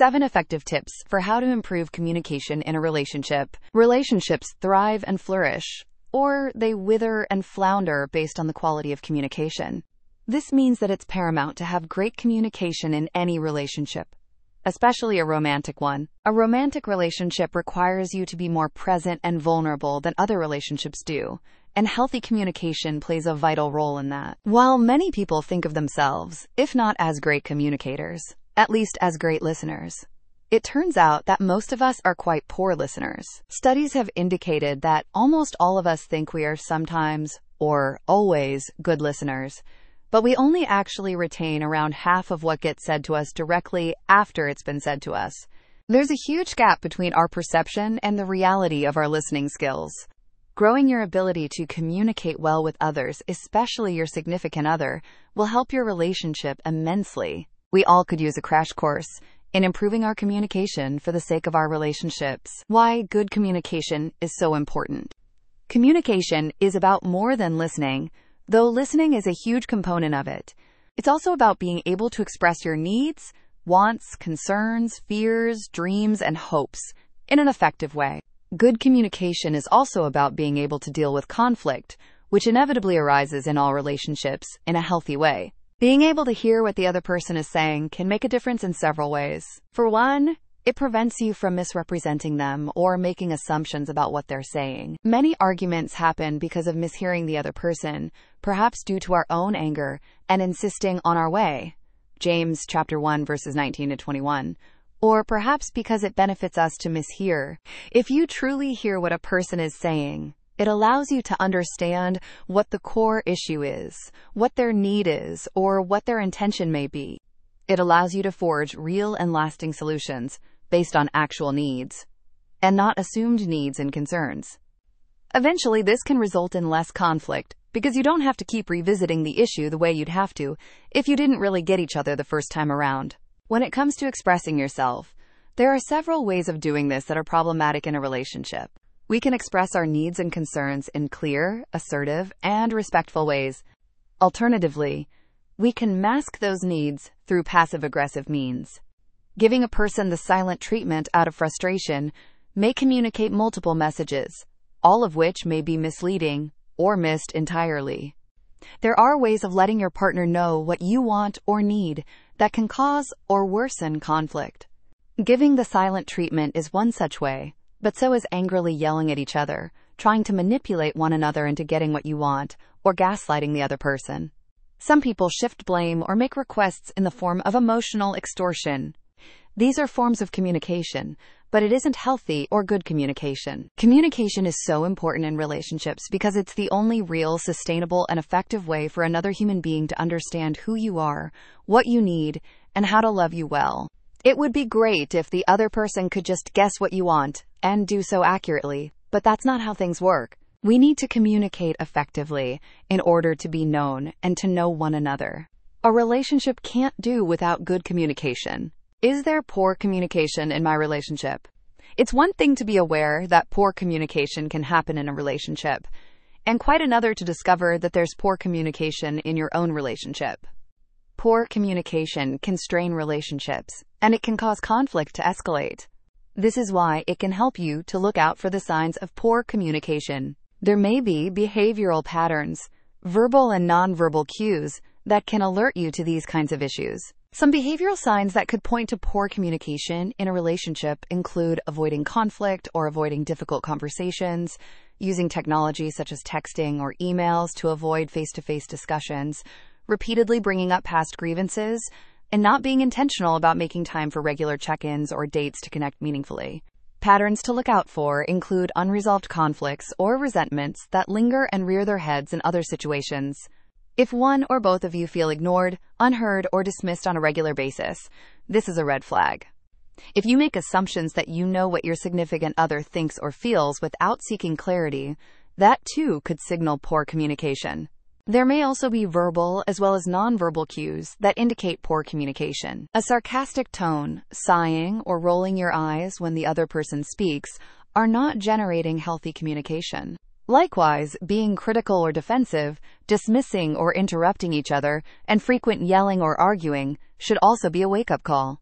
7 effective tips for how to improve communication in a relationship. Relationships thrive and flourish, or they wither and flounder based on the quality of communication. This means that it's paramount to have great communication in any relationship, especially a romantic one. A romantic relationship requires you to be more present and vulnerable than other relationships do, and healthy communication plays a vital role in that. While many people think of themselves, if not as great communicators, at least as great listeners, it turns out that most of us are quite poor listeners. Studies have indicated that almost all of us think we are sometimes, or always, good listeners, but we only actually retain around half of what gets said to us directly after it's been said to us. There's a huge gap between our perception and the reality of our listening skills. Growing your ability to communicate well with others, especially your significant other, will help your relationship immensely. We all could use a crash course in improving our communication for the sake of our relationships. Why good communication is so important. Communication is about more than listening, though listening is a huge component of it. It's also about being able to express your needs, wants, concerns, fears, dreams, and hopes in an effective way. Good communication is also about being able to deal with conflict, which inevitably arises in all relationships, in a healthy way. Being able to hear what the other person is saying can make a difference in several ways. For one, it prevents you from misrepresenting them or making assumptions about what they're saying. Many arguments happen because of mishearing the other person, perhaps due to our own anger and insisting on our way. James chapter 1 verses 19 to 21. Or perhaps because it benefits us to mishear. If you truly hear what a person is saying, it allows you to understand what the core issue is, what their need is, or what their intention may be. It allows you to forge real and lasting solutions based on actual needs, and not assumed needs and concerns. Eventually, this can result in less conflict, because you don't have to keep revisiting the issue the way you'd have to if you didn't really get each other the first time around. When it comes to expressing yourself, there are several ways of doing this that are problematic in a relationship. We can express our needs and concerns in clear, assertive, and respectful ways. Alternatively, we can mask those needs through passive-aggressive means. Giving a person the silent treatment out of frustration may communicate multiple messages, all of which may be misleading or missed entirely. There are ways of letting your partner know what you want or need that can cause or worsen conflict. Giving the silent treatment is one such way, but so is angrily yelling at each other, trying to manipulate one another into getting what you want, or gaslighting the other person. Some people shift blame or make requests in the form of emotional extortion. These are forms of communication, but it isn't healthy or good communication. Communication is so important in relationships because it's the only real, sustainable, and effective way for another human being to understand who you are, what you need, and how to love you well. It would be great if the other person could just guess what you want and do so accurately, but that's not how things work. We need to communicate effectively in order to be known and to know one another. A relationship can't do without good communication. Is there poor communication in my relationship? It's one thing to be aware that poor communication can happen in a relationship, and quite another to discover that there's poor communication in your own relationship. Poor communication can strain relationships, and it can cause conflict to escalate. This is why it can help you to look out for the signs of poor communication. There may be behavioral patterns, verbal and nonverbal cues, that can alert you to these kinds of issues. Some behavioral signs that could point to poor communication in a relationship include avoiding conflict or avoiding difficult conversations, using technology such as texting or emails to avoid face-to-face discussions, repeatedly bringing up past grievances, and not being intentional about making time for regular check-ins or dates to connect meaningfully. Patterns to look out for include unresolved conflicts or resentments that linger and rear their heads in other situations. If one or both of you feel ignored, unheard, or dismissed on a regular basis, this is a red flag. If you make assumptions that you know what your significant other thinks or feels without seeking clarity, that too could signal poor communication. There may also be verbal as well as nonverbal cues that indicate poor communication. A sarcastic tone, sighing, or rolling your eyes when the other person speaks are not generating healthy communication. Likewise, being critical or defensive, dismissing or interrupting each other, and frequent yelling or arguing should also be a wake-up call.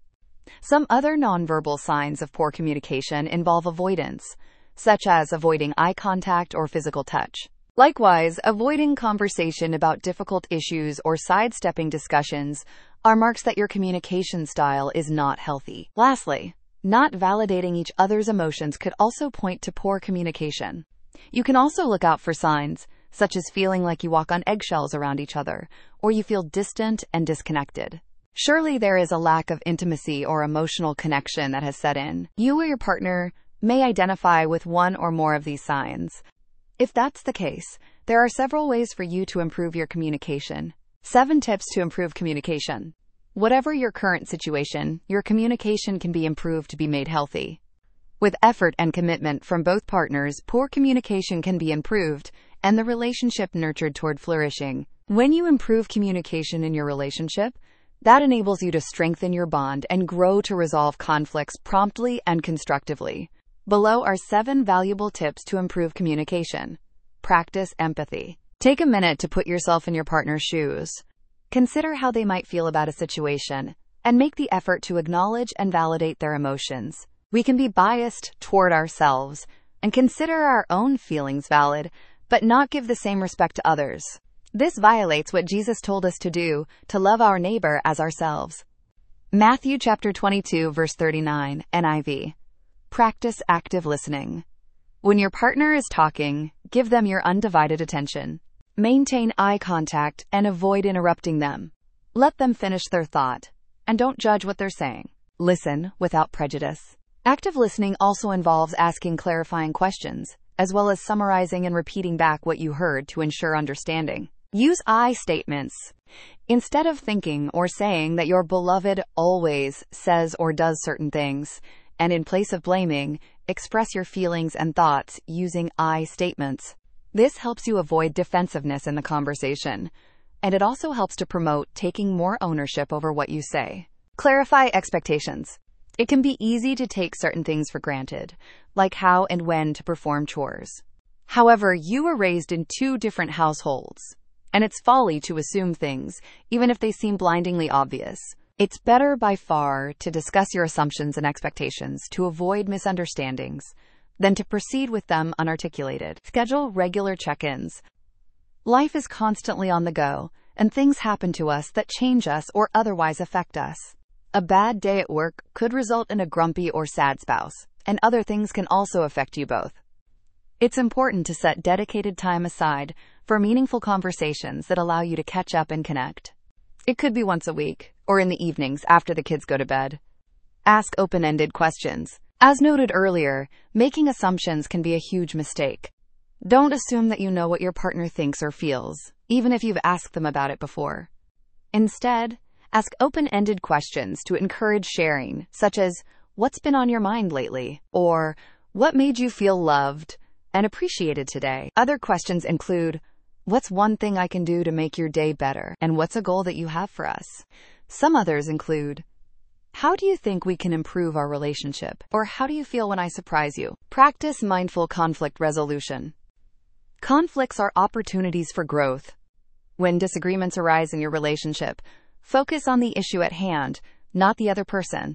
Some other nonverbal signs of poor communication involve avoidance, such as avoiding eye contact or physical touch. Likewise, avoiding conversation about difficult issues or sidestepping discussions are marks that your communication style is not healthy. Lastly, not validating each other's emotions could also point to poor communication. You can also look out for signs, such as feeling like you walk on eggshells around each other, or you feel distant and disconnected. Surely there is a lack of intimacy or emotional connection that has set in. You or your partner may identify with one or more of these signs. If that's the case, there are several ways for you to improve your communication. 7 tips to improve communication. Whatever your current situation, your communication can be improved to be made healthy. With effort and commitment from both partners, poor communication can be improved and the relationship nurtured toward flourishing. When you improve communication in your relationship, that enables you to strengthen your bond and grow to resolve conflicts promptly and constructively. Below are 7 valuable tips to improve communication. Practice empathy. Take a minute to put yourself in your partner's shoes. Consider how they might feel about a situation, and make the effort to acknowledge and validate their emotions. We can be biased toward ourselves and consider our own feelings valid, but not give the same respect to others. This violates what Jesus told us to do, to love our neighbor as ourselves. Matthew chapter 22, verse 39, NIV. Practice active listening. When your partner is talking, give them your undivided attention. Maintain eye contact and avoid interrupting them. Let them finish their thought, and don't judge what they're saying. Listen without prejudice. Active listening also involves asking clarifying questions, as well as summarizing and repeating back what you heard to ensure understanding. Use I statements. Instead of thinking or saying that your beloved always says or does certain things, and in place of blaming, express your feelings and thoughts using I statements. This helps you avoid defensiveness in the conversation, and it also helps to promote taking more ownership over what you say. Clarify expectations. It can be easy to take certain things for granted, like how and when to perform chores. However, you were raised in 2 different households, and it's folly to assume things, even if they seem blindingly obvious. It's better by far to discuss your assumptions and expectations to avoid misunderstandings than to proceed with them unarticulated. Schedule regular check-ins. Life is constantly on the go, and things happen to us that change us or otherwise affect us. A bad day at work could result in a grumpy or sad spouse, and other things can also affect you both. It's important to set dedicated time aside for meaningful conversations that allow you to catch up and connect. It could be once a week, or in the evenings after the kids go to bed. Ask open-ended questions. As noted earlier, making assumptions can be a huge mistake. Don't assume that you know what your partner thinks or feels, even if you've asked them about it before. Instead, ask open-ended questions to encourage sharing, such as, "What's been on your mind lately?" or "What made you feel loved and appreciated today?" Other questions include, "What's one thing I can do to make your day better?" and "What's a goal that you have for us?" Some others include, "How do you think we can improve our relationship?" or "How do you feel when I surprise you?" Practice mindful conflict resolution. Conflicts are opportunities for growth. When disagreements arise in your relationship, focus on the issue at hand, not the other person.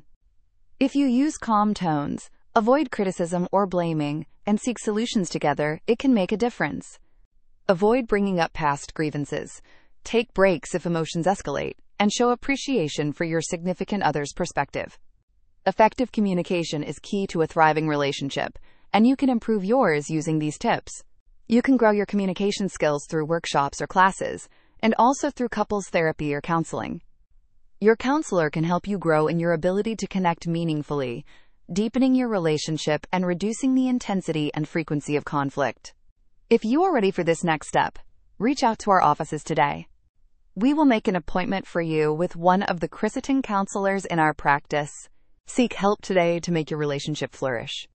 If you use calm tones, avoid criticism or blaming, and seek solutions together, it can make a difference. Avoid bringing up past grievances. Take breaks if emotions escalate, and show appreciation for your significant other's perspective. Effective communication is key to a thriving relationship, and you can improve yours using these tips. You can grow your communication skills through workshops or classes, and also through couples therapy or counseling. Your counselor can help you grow in your ability to connect meaningfully, deepening your relationship and reducing the intensity and frequency of conflict. If you are ready for this next step, reach out to our offices today. We will make an appointment for you with one of the Christian counselors in our practice. Seek help today to make your relationship flourish.